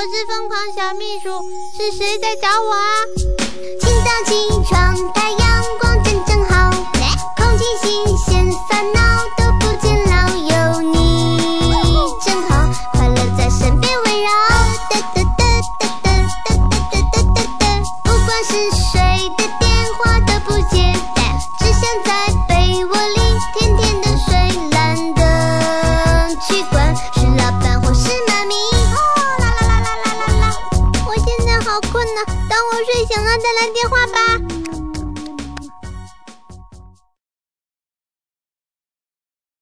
是疯狂小秘书，是谁在找我啊？ 清早起床，太阳光正好，空气新鲜，烦恼都不见老，有你真好，快乐在身边围绕。不管是谁的电话都不接，只想在被窝里甜甜的睡，懒得去管是老板或是妈咪。 我现在好困啊，等我睡醒了再来电话吧。